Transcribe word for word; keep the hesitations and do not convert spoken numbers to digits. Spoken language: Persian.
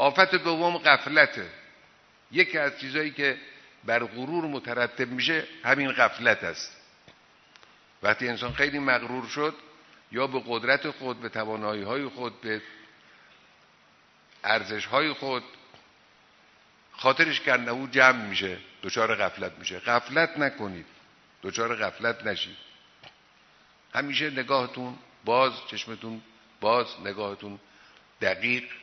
آفت دوم غفلته. یکی از چیزایی که بر غرور مترتب میشه همین غفلت است. وقتی انسان خیلی مغرور شد، یا به قدرت خود، به توانایی‌های خود، به ارزش‌های خود، خاطرش کنده جمع میشه، دچار غفلت میشه. غفلت نکنید، دچار غفلت نشید. همیشه نگاهتون باز، چشمتون باز، نگاهتون دقیق